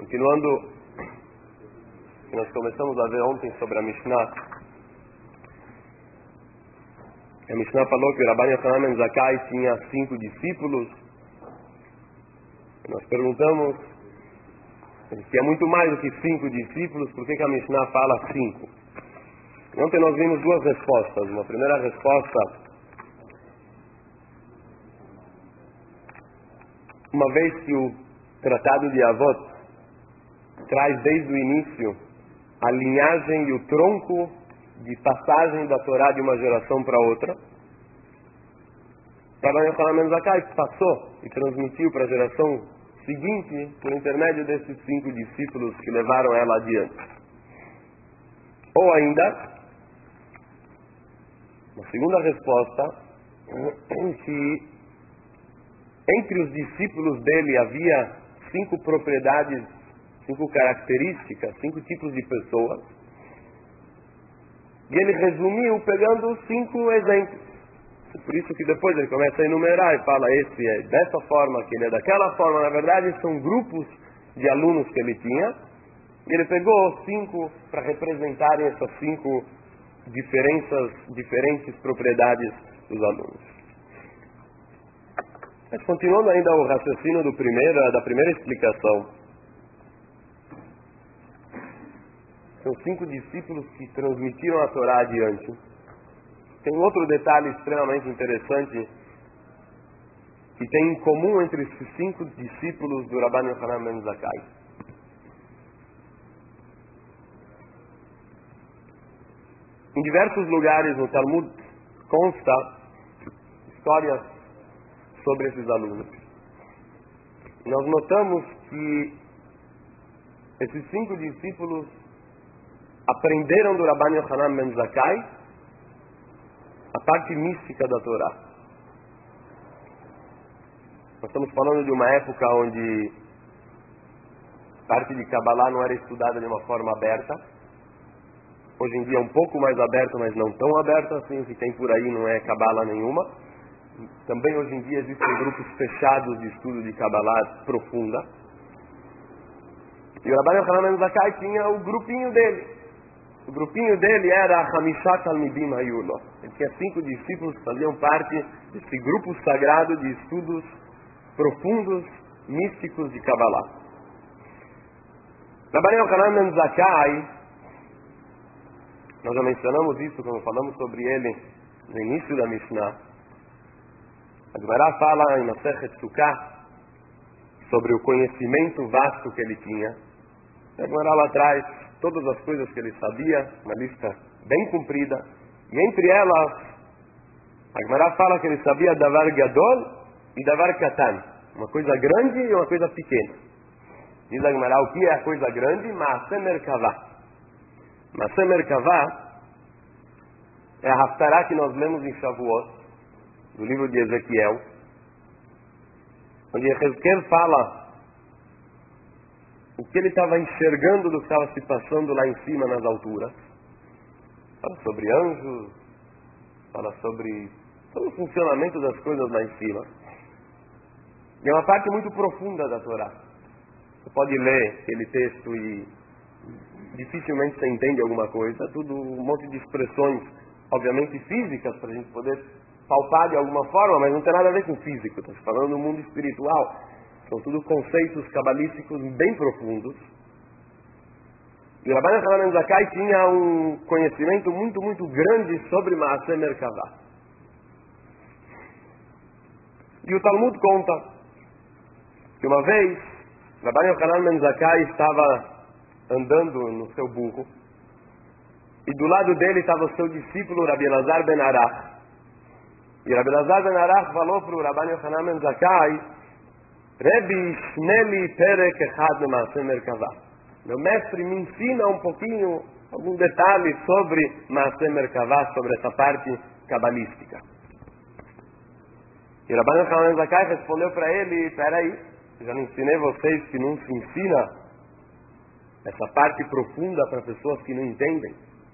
Continuando, nós começamos a ver ontem sobre a Mishnah. A Mishnah falou que o Rabban Yochanan ben Zakkai tinha 5 discípulos. Nós perguntamos, se é muito mais do que 5 discípulos, por que a Mishnah fala 5? Ontem nós vimos 2 respostas. Uma primeira resposta, uma vez que o Tratado de Avot traz desde o início a linhagem e o tronco de passagem da Torá de uma geração para outra, Rabban Yochanan ben Zakkai passou e transmitiu para a geração seguinte por intermédio desses 5 discípulos que levaram ela adiante. Ou ainda, uma segunda resposta, que entre os discípulos dele havia 5 propriedades, 5 características, 5 tipos de pessoas, e ele resumiu pegando 5 exemplos. Por isso que depois ele começa a enumerar e fala, esse é dessa forma, aquele é daquela forma. Na verdade são grupos de alunos que ele tinha, e ele pegou 5 para representarem essas 5 diferentes propriedades dos alunos. Mas continuando ainda o raciocínio da primeira explicação, são 5 discípulos que transmitiram a Torá adiante. Tem outro detalhe extremamente interessante que tem em comum entre esses 5 discípulos do Rabban Yochanan ben Zakkai. Em diversos lugares no Talmud consta histórias sobre esses alunos. Nós notamos que esses 5 discípulos aprenderam do Rabban Yochanan ben Zakkai a parte mística da Torá. Nós estamos falando de uma época onde parte de Kabbalah não era estudada de uma forma aberta. Hoje em dia é um pouco mais aberta, mas não tão aberta assim. O que tem por aí não é Kabbalah nenhuma. Também hoje em dia existem grupos fechados de estudo de Kabbalah profunda. E o Rabban Yochanan ben Zakkai tinha o grupinho dele. O grupinho dele era Hamishat Talmidim Hayulo. Ele tinha 5 discípulos que faziam parte desse grupo sagrado de estudos profundos, místicos de Kabbalah. Rabban Yochanan ben Zakkai, nós já mencionamos isso quando falamos sobre ele no início da Mishnah. A Gemara fala em Masechet Sukkah sobre o conhecimento vasto que ele tinha. A Gemara lá atrás todas as coisas que ele sabia, uma lista bem comprida, e entre elas, a Gemara fala que ele sabia Davar Gadol e Davar Katan, uma coisa grande e uma coisa pequena. Diz a Gemara, o que é a coisa grande? Maaseh Merkavah. Maaseh Merkavah é a Haftarah que nós lemos em Shavuot, do livro de Ezequiel, onde Ezequiel fala o que ele estava enxergando do que estava se passando lá em cima nas alturas. Fala sobre anjos, fala sobre todo o funcionamento das coisas lá em cima. E é uma parte muito profunda da Torá. Você pode ler aquele texto e dificilmente você entende alguma coisa. Tudo um monte de expressões, obviamente físicas, para a gente poder palpar de alguma forma, mas não tem nada a ver com físico. Está falando do mundo espiritual. São tudo conceitos cabalísticos bem profundos. E o Rabban Yochanan ben Zakkai tinha um conhecimento muito, muito grande sobre Maaseh Merkavah. E o Talmud conta que uma vez Rabban Yochanan ben Zakkai estava andando no seu burro e do lado dele estava o seu discípulo Rabbi Elazar ben Arach. E Rabbi Elazar ben Arach falou para o Rabban Yochanan ben Zakkai: Rebbe, Shneli Perek Echad Maaseh Merkavah. Meu mestre me ensina um pouquinho, algum detalhe sobre Maaseh Merkavah, sobre essa parte cabalística. E Rabban Yochanan ben Zakkai respondeu para ele: peraí, já não ensinei vocês que não se ensina essa parte profunda para pessoas que não entendem?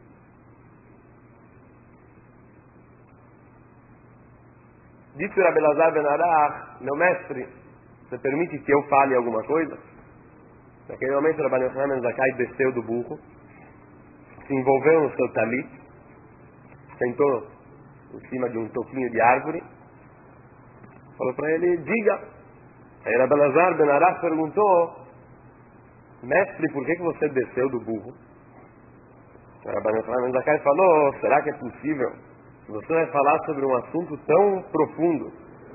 Disse Rabbi Elazar ben Arach: meu mestre, você permite que eu fale alguma coisa? Naquele momento, Rabbi Yochanan ben Zakkai desceu do burro, se envolveu no seu talit, sentou em cima de um toquinho de árvore, falou para ele, diga. Aí Rabbi Elazar ben Arach perguntou, mestre, por que você desceu do burro? Rabbi Yochanan ben Zakkai falou, será que é possível que você vai falar sobre um assunto tão profundo?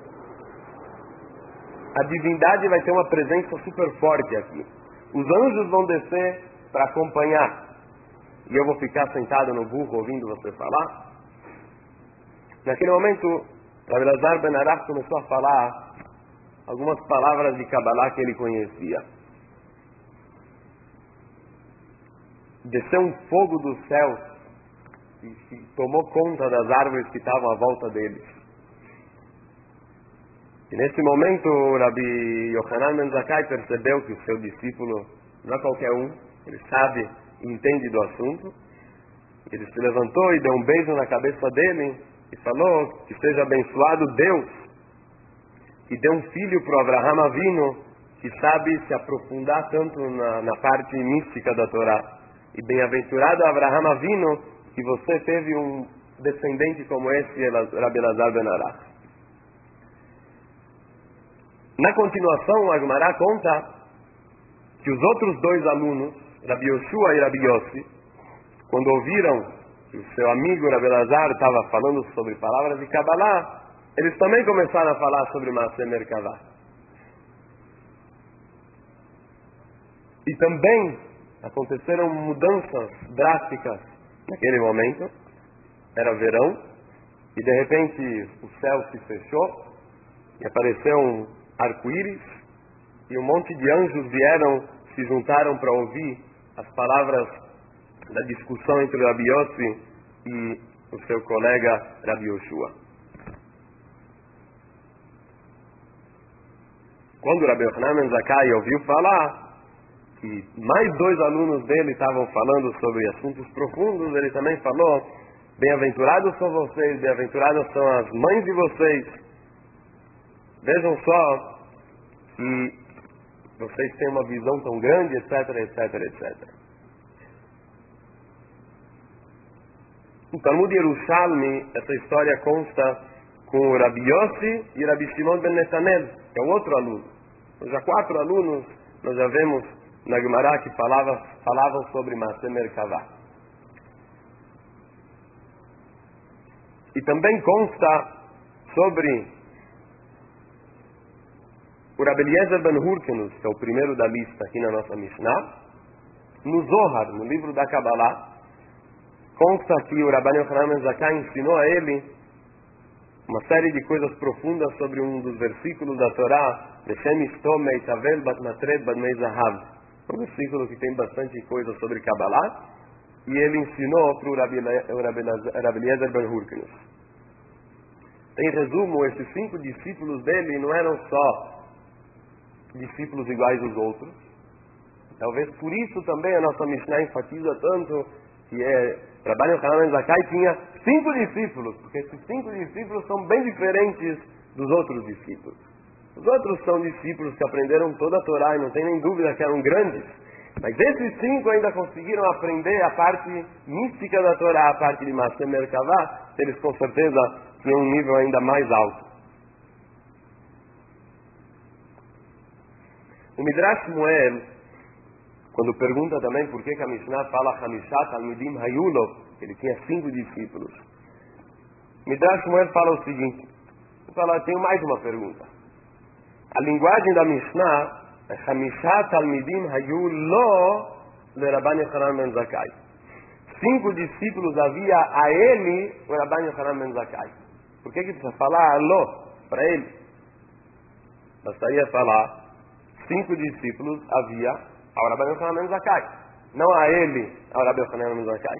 A divindade vai ter uma presença super forte aqui. Os anjos vão descer para acompanhar. E eu vou ficar sentado no burro ouvindo você falar? Naquele momento, Rabbi Elazar ben Arach começou a falar algumas palavras de Kabbalah que ele conhecia. Desceu um fogo dos céus e tomou conta das árvores que estavam à volta deles. E nesse momento, Rabbi Yochanan ben Zakkai percebeu que o seu discípulo não é qualquer um, ele sabe e entende do assunto. Ele se levantou e deu um beijo na cabeça dele e falou que seja abençoado Deus, que deu um filho para o Avraham Avinu, que sabe se aprofundar tanto na parte mística da Torá. E bem-aventurado Avraham Avinu, que você teve um descendente como esse, Rabbi Elazar ben Arach. Na continuação, a Gemara conta que os outros dois alunos, Rabbi Yoshua e Rabbi Yossi, quando ouviram que o seu amigo Rabbi Elazar estava falando sobre palavras de Kabbalah, eles também começaram a falar sobre Maaseh Merkavah. E também aconteceram mudanças drásticas naquele momento. Era verão, e de repente o céu se fechou, e apareceu um arco-íris, e um monte de anjos vieram, se juntaram para ouvir as palavras da discussão entre Rabbi Yossi e o seu colega Rabbi Yoshua. Quando Rabbi Yochanan ben Zakkai ouviu falar que mais dois alunos dele estavam falando sobre assuntos profundos, ele também falou, bem-aventurados são vocês, bem-aventuradas são as mães de vocês. Vejam só que vocês têm uma visão tão grande, etc, etc, etc. No Talmud Yerushalmi, essa história consta com o Rabbi Yossi e Rabbi Shimon ben Netanel, que é o outro aluno. Então, já 4 alunos nós já vemos na Gemara que falavam sobre Maaseh Merkavah. E também consta sobre o Rabbi Eliezer ben Hurkenus, que é o primeiro da lista aqui na nossa Mishnah. No Zohar, no livro da Kabbalah, consta que o Rabbi Yochanan ben Zakkai ensinou a ele uma série de coisas profundas sobre um dos versículos da Torá, Leshem Ishto Meitavel Bat Matred Bat Mei Zahav. Um versículo que tem bastante coisa sobre Kabbalah, e ele ensinou para o Rabbi Eliezer ben Hurkenus. Em resumo, esses 5 discípulos dele não eram só discípulos iguais aos outros. Talvez por isso também a nossa Mishnah enfatiza tanto que Rabbi Yochanan ben Zakkai tinha 5 discípulos, porque esses 5 discípulos são bem diferentes dos outros discípulos. Os outros são discípulos que aprenderam toda a Torá e não tem nem dúvida que eram grandes. Mas esses 5 ainda conseguiram aprender a parte mística da Torá, a parte de Maaseh Merkavah, eles com certeza tinham um nível ainda mais alto. O Midrash Shmuel, quando pergunta também por que a Mishnah fala Hamishat Talmidim Hayulo, ele tinha 5 discípulos. Midrash Shmuel fala o seguinte, tenho mais uma pergunta. A linguagem da Mishnah é Hamishat Talmidim Hayulo le Rabbi Yochanan ben Zakkai. 5 discípulos havia a ele, o Rabbi Yochanan ben Zakkai. Por que precisa falar alô para ele? Bastaria falar 5 discípulos havia ao Rabbi Yochanan ben Zakkai, não a ele, ao Rabbi Yochanan ben Zakkai.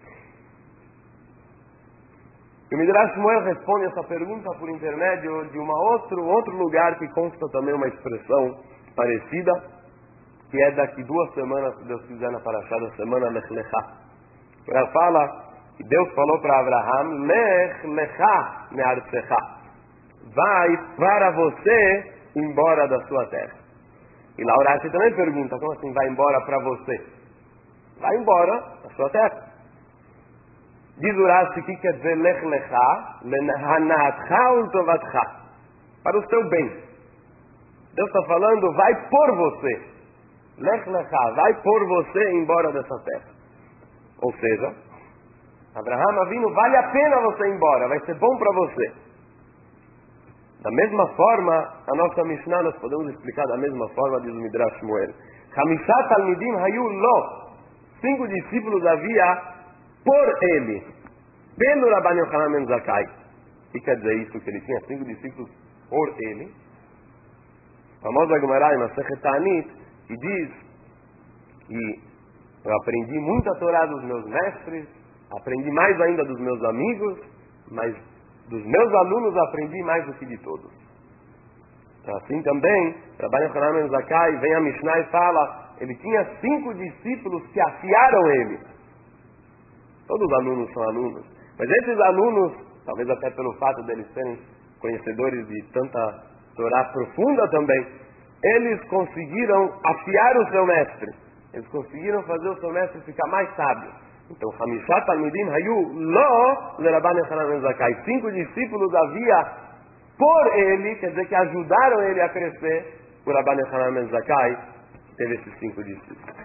E o Midrash Shmuel responde essa pergunta por intermédio de outro lugar que consta também uma expressão parecida, que é daqui 2 semanas, se Deus quiser, na Parashá da semana, Lech Lechá. Ela fala que Deus falou para Abraham, Lech Lechá me'artzecha, vai para você embora da sua terra. E lá o Rashi também pergunta, como assim vai embora para você? Vai embora a sua terra. Diz o Rashi que quer dizer lech lecha, lehanatcha ultovatcha, para o seu bem. Deus está falando, vai por você. Lech lecha, vai por você embora dessa terra. Ou seja, Abraham Avinu, vale a pena você ir embora, vai ser bom para você. Da mesma forma, a nossa Mishnah nós podemos explicar da mesma forma, diz o Midrash Shmuel. Hamishat Talmidim Hayu Lo, 5 discípulos havia por ele, pelo Rabban Yochanan ben Zakkai. O que quer dizer isso? Que ele tinha 5 discípulos por ele. A famosa Gemara em Masechet Ta'anit, que diz que eu aprendi muita Torá dos meus mestres, aprendi mais ainda dos meus amigos, mas dos meus alunos aprendi mais do que de todos. Assim também, Rabban Yochanan ben Zakkai vem a Mishnah e fala, ele tinha 5 discípulos que afiaram ele. Todos os alunos são alunos, mas esses alunos, talvez até pelo fato deles serem conhecedores de tanta Torá profunda também, eles conseguiram afiar o seu mestre, eles conseguiram fazer o seu mestre ficar mais sábio. Então, Hamishat Talmidim Hayu Lo le Rabban Yochanan ben Zakkai. 5 discípulos havia por ele, quer dizer que ajudaram ele a crescer. O Rabban Yochanan ben Zakkai teve esses 5 discípulos.